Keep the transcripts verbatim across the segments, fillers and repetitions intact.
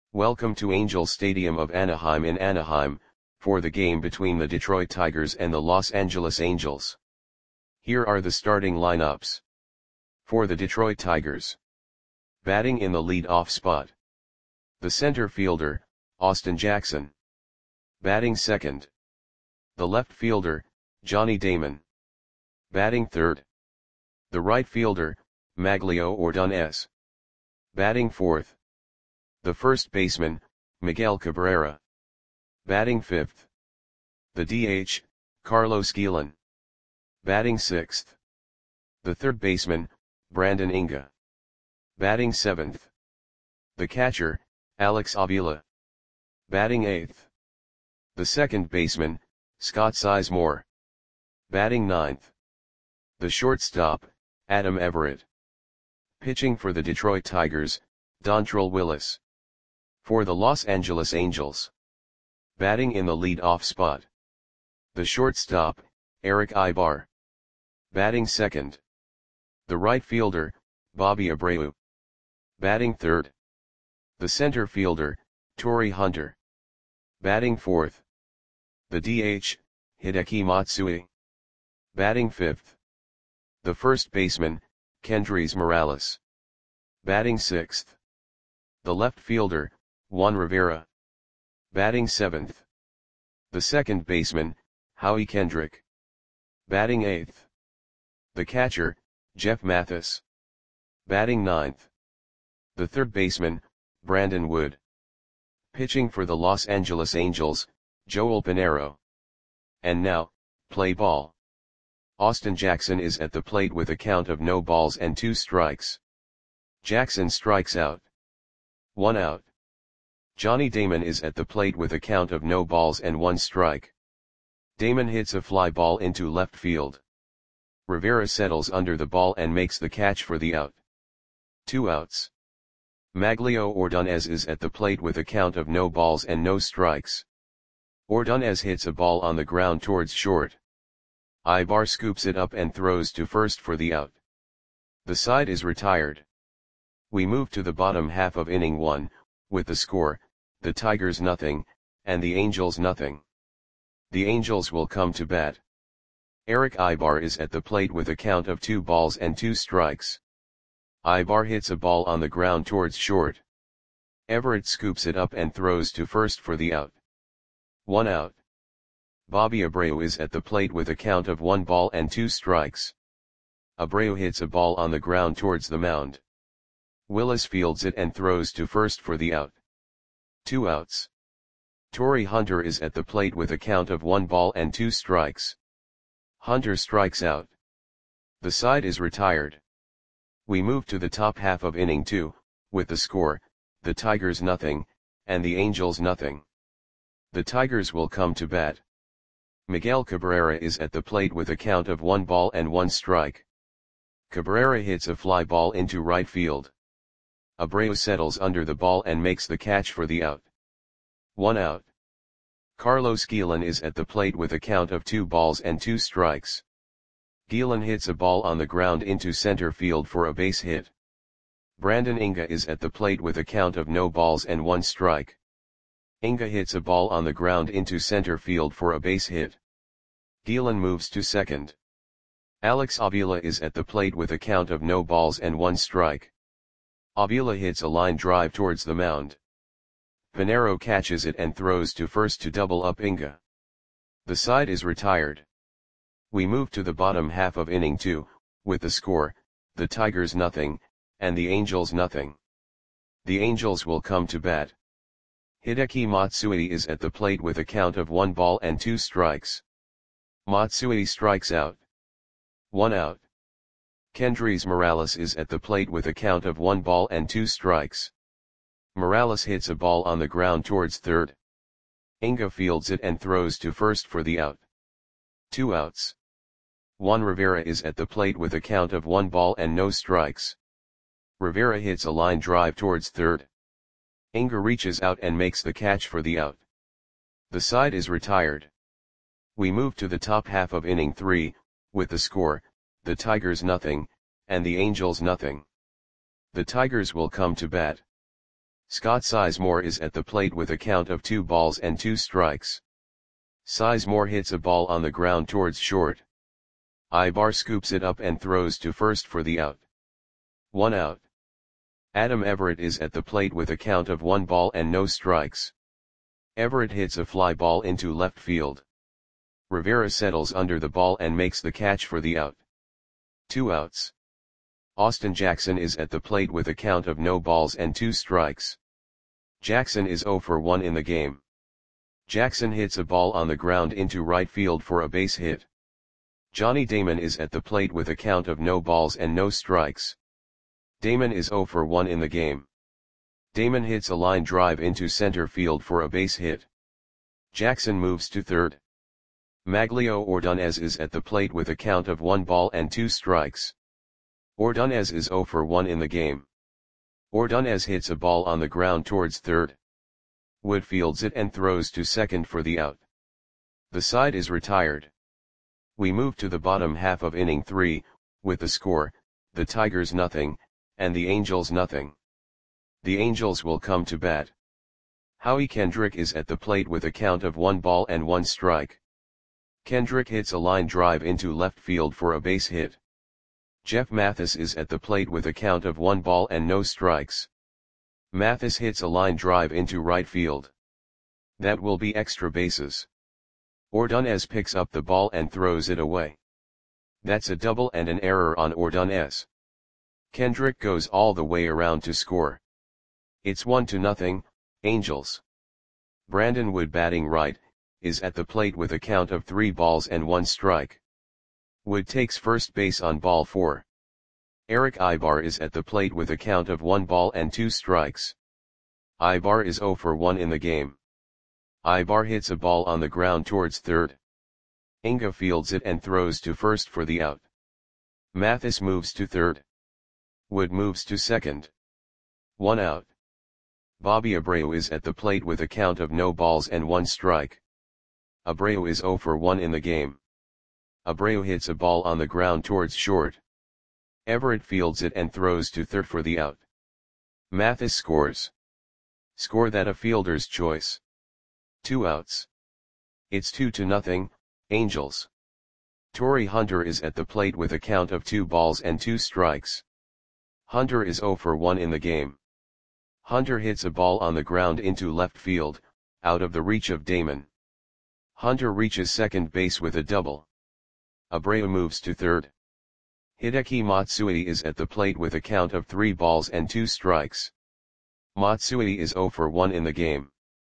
Welcome to Angel Stadium of Anaheim in Anaheim, for the game between the Detroit Tigers and the Los Angeles Angels. Here are the starting lineups. For the Detroit Tigers. Batting in the lead-off spot. The center fielder, Austin Jackson. Batting second. The left fielder, Johnny Damon. Batting third. The right fielder, Maglio Ordonez. Batting fourth. The first baseman, Miguel Cabrera. Batting fifth. The D H, Carlos Guillen. Batting sixth. The third baseman, Brandon Inga. Batting seventh. The catcher, Alex Avila. Batting eighth. The second baseman, Scott Sizemore. Batting ninth. The shortstop, Adam Everett. Pitching for the Detroit Tigers, Dontrelle Willis. For the Los Angeles Angels. Batting in the lead-off spot. The shortstop, Erick Aybar. Batting second. The right fielder, Bobby Abreu. Batting third. The center fielder, Torii Hunter. Batting fourth. The D H, Hideki Matsui. Batting fifth. The first baseman, Kendrys Morales. Batting sixth. The left fielder, Juan Rivera. Batting seventh. The second baseman, Howie Kendrick. Batting eighth. The catcher, Jeff Mathis. Batting ninth. The third baseman, Brandon Wood. Pitching for the Los Angeles Angels, Joel Pinheiro. And now, play ball. Austin Jackson is at the plate with a count of no balls and two strikes. Jackson strikes out. One out. Johnny Damon is at the plate with a count of no balls and one strike. Damon hits a fly ball into left field. Rivera settles under the ball and makes the catch for the out. Two outs. Maglio Ordonez is at the plate with a count of no balls and no strikes. Ordonez hits a ball on the ground towards short. Aybar scoops it up and throws to first for the out. The side is retired. We move to the bottom half of inning one, with the score, the Tigers nothing, and the Angels nothing. The Angels will come to bat. Erick Aybar is at the plate with a count of two balls and two strikes. Aybar hits a ball on the ground towards short. Everett scoops it up and throws to first for the out. One out. Bobby Abreu is at the plate with a count of one ball and two strikes. Abreu hits a ball on the ground towards the mound. Willis fields it and throws to first for the out. Two outs. Torii Hunter is at the plate with a count of one ball and two strikes. Hunter strikes out. The side is retired. We move to the top half of inning two, with the score, the Tigers nothing, and the Angels nothing. The Tigers will come to bat. Miguel Cabrera is at the plate with a count of one ball and one strike. Cabrera hits a fly ball into right field. Abreu settles under the ball and makes the catch for the out. One out. Carlos Guillen is at the plate with a count of two balls and two strikes. Guillen hits a ball on the ground into center field for a base hit. Brandon Inga is at the plate with a count of no balls and one strike. Inga hits a ball on the ground into center field for a base hit. Guillen moves to second. Alex Avila is at the plate with a count of no balls and one strike. Avila hits a line drive towards the mound. Pinheiro catches it and throws to first to double up Inga. The side is retired. We move to the bottom half of inning two, with the score, the Tigers nothing, and the Angels nothing. The Angels will come to bat. Hideki Matsui is at the plate with a count of one ball and two strikes. Matsui strikes out. One out. Kendrys Morales is at the plate with a count of one ball and two strikes. Morales hits a ball on the ground towards third. Inga fields it and throws to first for the out. Two outs. Juan Rivera is at the plate with a count of one ball and no strikes. Rivera hits a line drive towards third. Inga reaches out and makes the catch for the out. The side is retired. We move to the top half of inning three, with the score, the Tigers nothing, and the Angels nothing. The Tigers will come to bat. Scott Sizemore is at the plate with a count of two balls and two strikes. Sizemore hits a ball on the ground towards short. Ibar scoops it up and throws to first for the out. One out. Adam Everett is at the plate with a count of one ball and no strikes. Everett hits a fly ball into left field. Rivera settles under the ball and makes the catch for the out. Two outs. Austin Jackson is at the plate with a count of no balls and two strikes. Jackson is zero for one in the game. Jackson hits a ball on the ground into right field for a base hit. Johnny Damon is at the plate with a count of no balls and no strikes. Damon is zero for one in the game. Damon hits a line drive into center field for a base hit. Jackson moves to third. Maglio Ordonez is at the plate with a count of one ball and two strikes. Ordonez is zero for one in the game. Ordonez hits a ball on the ground towards third. Wood fields it and throws to second for the out. The side is retired. We move to the bottom half of inning three, with the score, the Tigers nothing, and the Angels nothing. The Angels will come to bat. Howie Kendrick is at the plate with a count of one ball and one strike. Kendrick hits a line drive into left field for a base hit. Jeff Mathis is at the plate with a count of one ball and no strikes. Mathis hits a line drive into right field. That will be extra bases. Ordonez picks up the ball and throws it away. That's a double and an error on Ordonez. Kendrick goes all the way around to score. It's one to nothing, Angels. Brandon Wood, batting right, is at the plate with a count of three balls and one strike. Wood takes first base on ball four. Eric Ibar is at the plate with a count of one ball and two strikes. Ibar is zero for one in the game. Ibar hits a ball on the ground towards third. Inga fields it and throws to first for the out. Mathis moves to third. Wood moves to second. One out. Bobby Abreu is at the plate with a count of no balls and one strike. Abreu is zero for one in the game. Abreu hits a ball on the ground towards short. Everett fields it and throws to third for the out. Mathis scores. Score that a fielder's choice. Two outs. It's two to nothing, Angels. Torrey Hunter is at the plate with a count of two balls and two strikes. Hunter is zero for one in the game. Hunter hits a ball on the ground into left field, out of the reach of Damon. Hunter reaches second base with a double. Abreu moves to third. Hideki Matsui is at the plate with a count of three balls and two strikes. Matsui is zero for one in the game.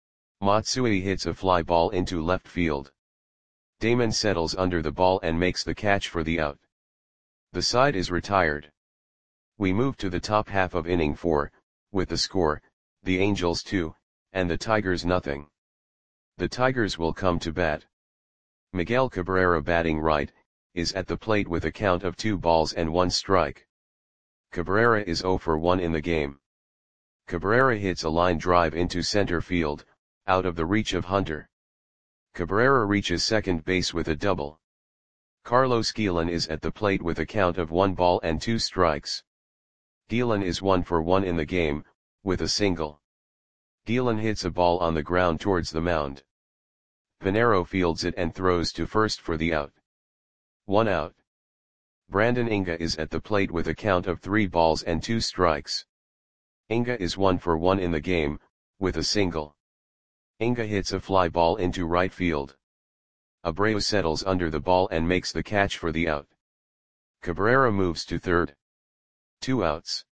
Matsui hits a fly ball into left field. Damon settles under the ball and makes the catch for the out. The side is retired. We move to the top half of inning four, with the score, the Angels two, and the Tigers nothing. The Tigers will come to bat. Miguel Cabrera, batting right, is at the plate with a count of two balls and one strike. Cabrera is zero for one in the game. Cabrera hits a line drive into center field, out of the reach of Hunter. Cabrera reaches second base with a double. Carlos Guillen is at the plate with a count of one ball and two strikes. Guillen is one for one in the game, with a single. Guillen hits a ball on the ground towards the mound. Pinero fields it and throws to first for the out. One out. Brandon Inga is at the plate with a count of three balls and two strikes. Inga is one for one in the game, with a single. Inga hits a fly ball into right field. Abreu settles under the ball and makes the catch for the out. Cabrera moves to third. Two outs.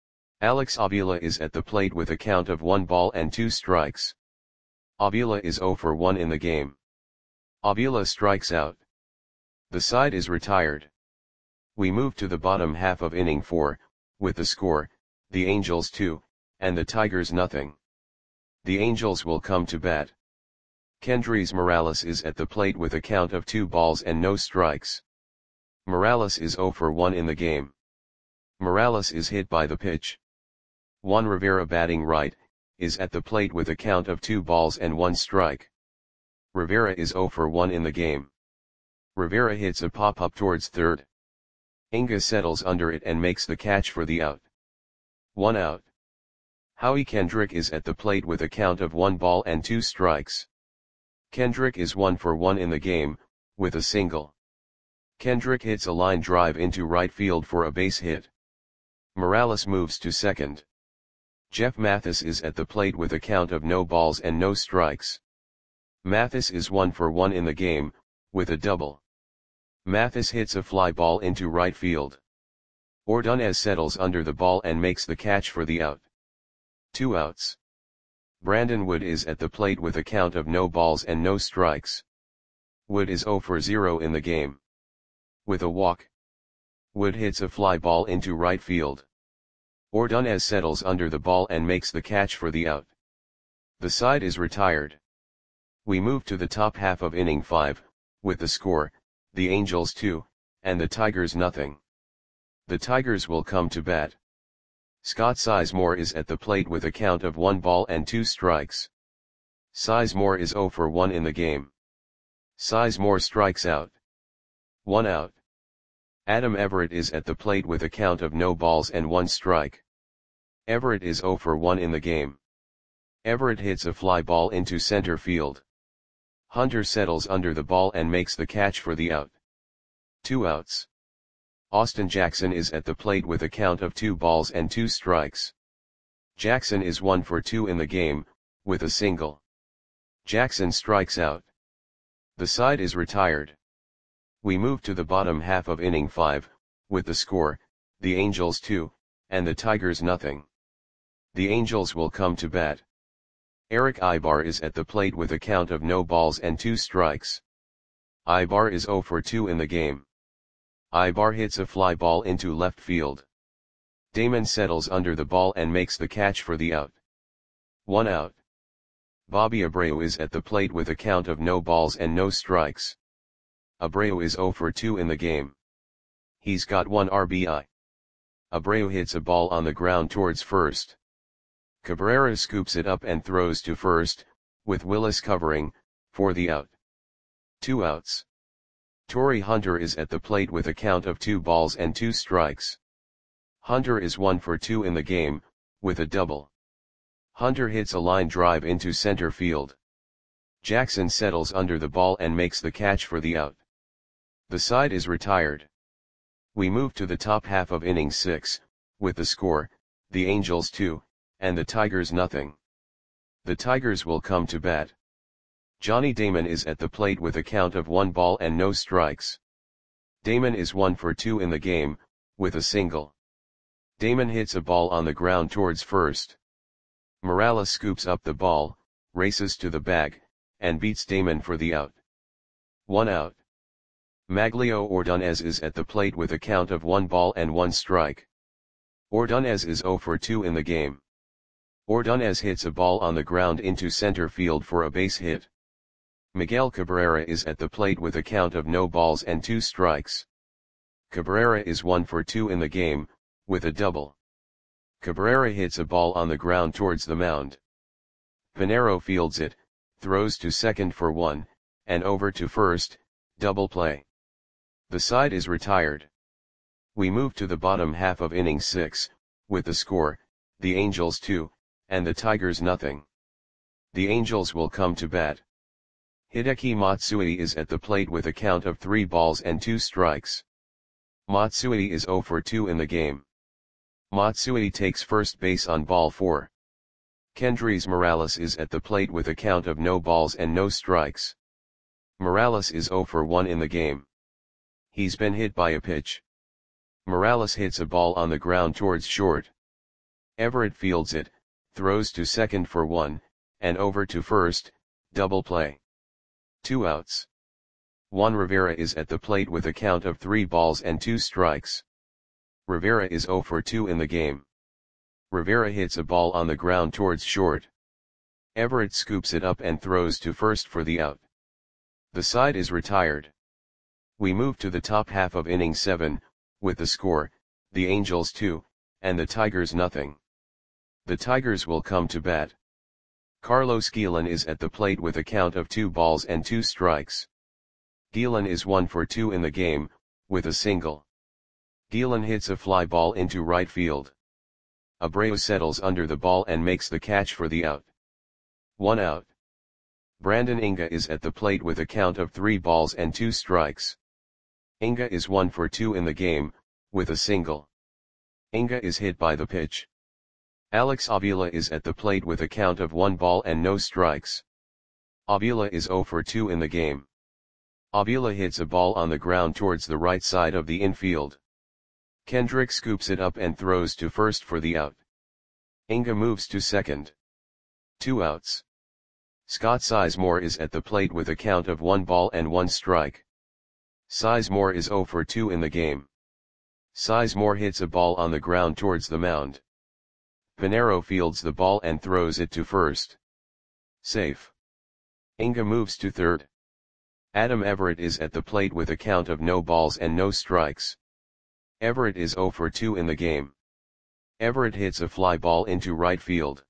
Alex Avila is at the plate with a count of one ball and two strikes. Avila is zero for one in the game. Avila strikes out. The side is retired. We move to the bottom half of inning four, with the score, the Angels two, and the Tigers nothing. The Angels will come to bat. Kendrys Morales is at the plate with a count of two balls and no strikes. Morales is zero for one in the game. Morales is hit by the pitch. Juan Rivera, batting right, is at the plate with a count of two balls and one strike. Rivera is zero for one in the game. Rivera hits a pop-up towards third. Inga settles under it and makes the catch for the out. One out. Howie Kendrick is at the plate with a count of one ball and two strikes. Kendrick is one for one in the game, with a single. Kendrick hits a line drive into right field for a base hit. Morales moves to second. Jeff Mathis is at the plate with a count of no balls and no strikes. Mathis is one for one in the game, with a double. Mathis hits a fly ball into right field. Ordonez settles under the ball and makes the catch for the out. Two outs. Brandon Wood is at the plate with a count of no balls and no strikes. Wood is zero for zero in the game. With a walk. Wood hits a fly ball into right field. Ordonez settles under the ball and makes the catch for the out. The side is retired. We move to the top half of inning five, with the score, the Angels two, and the Tigers nothing. The Tigers will come to bat. Scott Sizemore is at the plate with a count of one ball and two strikes. Sizemore is zero for one in the game. Sizemore strikes out. One out. Adam Everett is at the plate with a count of no balls and one strike. Everett is zero for one in the game. Everett hits a fly ball into center field. Hunter settles under the ball and makes the catch for the out. Two outs. Austin Jackson is at the plate with a count of two balls and two strikes. Jackson is one for two in the game, with a single. Jackson strikes out. The side is retired. We move to the bottom half of inning five, with the score, the Angels two, and the Tigers nothing. The Angels will come to bat. Eric Ibar is at the plate with a count of no balls and two strikes. Ibar is zero for two in the game. Ibar hits a fly ball into left field. Damon settles under the ball and makes the catch for the out. One out. Bobby Abreu is at the plate with a count of no balls and no strikes. Abreu is zero for two in the game. He's got one R B I. Abreu hits a ball on the ground towards first. Cabrera scoops it up and throws to first, with Willis covering, for the out. Two outs. Torrey Hunter is at the plate with a count of two balls and two strikes. Hunter is one for two in the game, with a double. Hunter hits a line drive into center field. Jackson settles under the ball and makes the catch for the out. The side is retired. We move to the top half of inning six, with the score, the Angels two, and the Tigers nothing. The Tigers will come to bat. Johnny Damon is at the plate with a count of one ball and no strikes. Damon is one for two in the game, with a single. Damon hits a ball on the ground towards first. Morales scoops up the ball, races to the bag, and beats Damon for the out. One out. Maglio Ordonez is at the plate with a count of one ball and one strike. Ordonez is zero for two in the game. Ordonez hits a ball on the ground into center field for a base hit. Miguel Cabrera is at the plate with a count of no balls and two strikes. Cabrera is one for two in the game, with a double. Cabrera hits a ball on the ground towards the mound. Pinero fields it, throws to second for one, and over to first, double play. The side is retired. We move to the bottom half of inning six, with the score, the Angels two, and the Tigers nothing. The Angels will come to bat. Hideki Matsui is at the plate with a count of three balls and two strikes. Matsui is zero for two in the game. Matsui takes first base on ball four. Kendrys Morales is at the plate with a count of no balls and no strikes. Morales is zero for one in the game. He's been hit by a pitch. Morales hits a ball on the ground towards short. Everett fields it, throws to second for one, and over to first, double play. Two outs. Juan Rivera is at the plate with a count of three balls and two strikes. Rivera is zero for two in the game. Rivera hits a ball on the ground towards short. Everett scoops it up and throws to first for the out. The side is retired. We move to the top half of inning seven, with the score, the Angels two, and the Tigers nothing. The Tigers will come to bat. Carlos Guillen is at the plate with a count of two balls and two strikes. Guillen is one for two in the game, with a single. Guillen hits a fly ball into right field. Abreu settles under the ball and makes the catch for the out. One out. Brandon Inga is at the plate with a count of three balls and two strikes. Inga is one for two in the game, with a single. Inga is hit by the pitch. Alex Avila is at the plate with a count of one ball and no strikes. Avila is zero for two in the game. Avila hits a ball on the ground towards the right side of the infield. Kendrick scoops it up and throws to first for the out. Inga moves to second. Two outs. Scott Sizemore is at the plate with a count of one ball and one strike. Sizemore is zero for two in the game. Sizemore hits a ball on the ground towards the mound. Pinero fields the ball and throws it to first. Safe. Inga moves to third. Adam Everett is at the plate with a count of no balls and no strikes. Everett is zero for two in the game. Everett hits a fly ball into right field.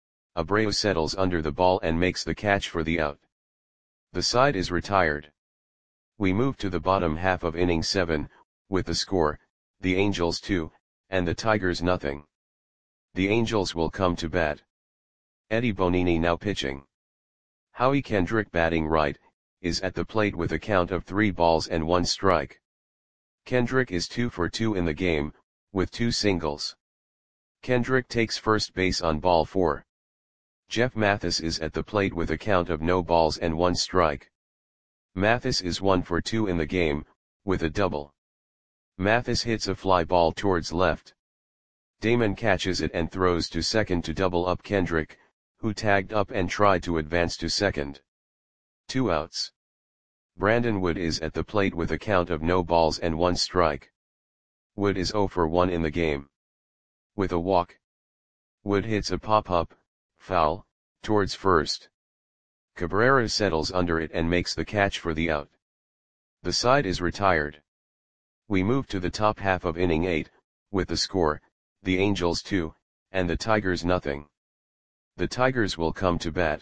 Abreu settles under the ball and makes the catch for the out. The side is retired. We move to the bottom half of inning seven, with the score, the Angels two, and the Tigers nothing. The Angels will come to bat. Eddie Bonini now pitching. Howie Kendrick batting right, is at the plate with a count of three balls and one strike. Kendrick is two for two in the game, with two singles. Kendrick takes first base on ball four. Jeff Mathis is at the plate with a count of no balls and one strike. Mathis is one for two in the game, with a double. Mathis hits a fly ball towards left. Damon catches it and throws to second to double up Kendrick, who tagged up and tried to advance to second. Two outs. Brandon Wood is at the plate with a count of no balls and one strike. Wood is zero for one in the game. With a walk. Wood hits a pop-up, foul, towards first. Cabrera settles under it and makes the catch for the out. The side is retired. We move to the top half of inning eight, with the score, the Angels two, and the Tigers nothing. The Tigers will come to bat.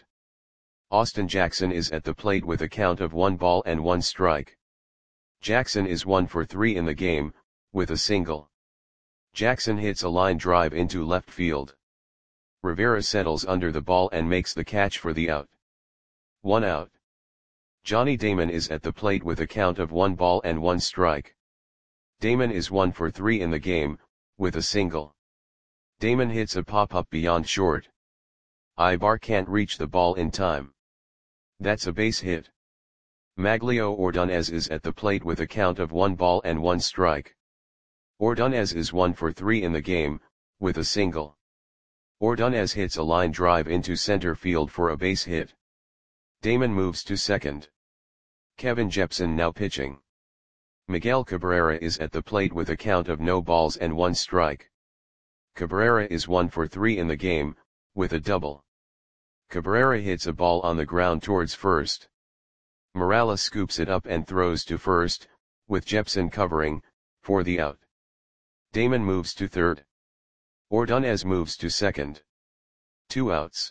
Austin Jackson is at the plate with a count of one ball and one strike. Jackson is one for three in the game, with a single. Jackson hits a line drive into left field. Rivera settles under the ball and makes the catch for the out. One out. Johnny Damon is at the plate with a count of one ball and one strike. Damon is one for three in the game, with a single. Damon hits a pop-up beyond short. Ibar can't reach the ball in time. That's a base hit. Maglio Ordonez is at the plate with a count of one ball and one strike. Ordonez is one for three in the game, with a single. Ordonez hits a line drive into center field for a base hit. Damon moves to second. Kevin Jepson now pitching. Miguel Cabrera is at the plate with a count of no balls and one strike. Cabrera is one for three in the game, with a double. Cabrera hits a ball on the ground towards first. Morales scoops it up and throws to first, with Jepson covering, for the out. Damon moves to third. Ordonez moves to second. Two outs.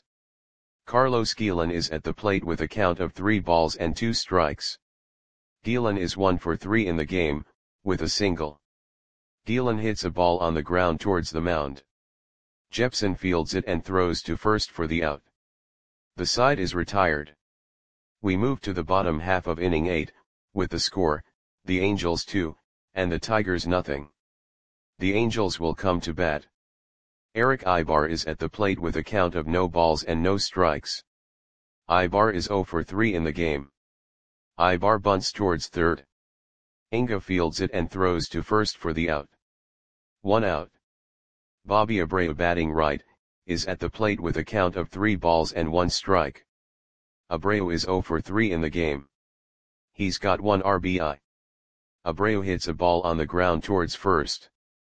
Carlos Guillen is at the plate with a count of three balls and two strikes. Guillen is one for three in the game, with a single. Guillen hits a ball on the ground towards the mound. Jepson fields it and throws to first for the out. The side is retired. We move to the bottom half of inning eight, with the score, the Angels two, and the Tigers nothing. The Angels will come to bat. Eric Ibar is at the plate with a count of no balls and no strikes. Ibar is zero for three in the game. Ibar bunts towards third. Inga fields it and throws to first for the out. One out. Bobby Abreu batting right, is at the plate with a count of three balls and one strike. Abreu is zero for three in the game. He's got one R B I. Abreu hits a ball on the ground towards first.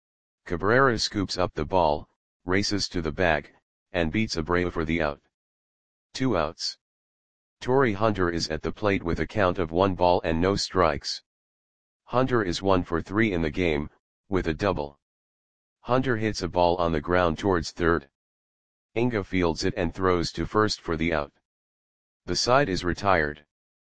Cabrera scoops up the ball, races to the bag, and beats Abreu for the out. Two outs. Torrey Hunter is at the plate with a count of one ball and no strikes. Hunter is one for three in the game, with a double. Hunter hits a ball on the ground towards third. Inga fields it and throws to first for the out. The side is retired.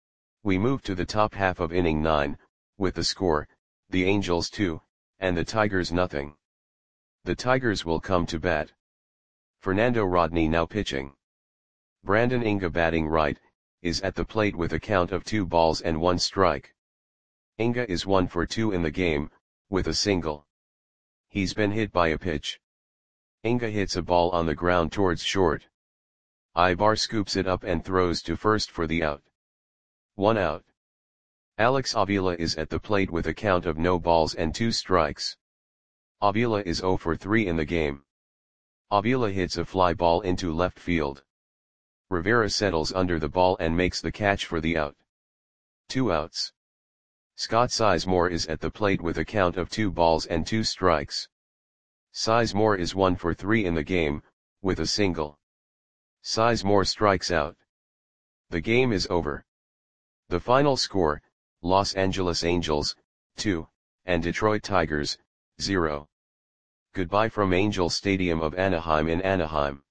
We move to the top half of inning nine, with the score, the Angels two, and the Tigers nothing. The Tigers will come to bat. Fernando Rodney now pitching. Brandon Inga batting right, is at the plate with a count of two balls and one strike. Inga is one for two in the game, with a single. He's been hit by a pitch. Inga hits a ball on the ground towards short. Ibar scoops it up and throws to first for the out. One out. Alex Avila is at the plate with a count of no balls and two strikes. Avila is zero for three in the game. Avila hits a fly ball into left field. Rivera settles under the ball and makes the catch for the out. Two outs. Scott Sizemore is at the plate with a count of two balls and two strikes. Sizemore is one for three in the game, with a single. Sizemore strikes out. The game is over. The final score, Los Angeles Angels, two, and Detroit Tigers, zero. Goodbye from Angel Stadium of Anaheim in Anaheim.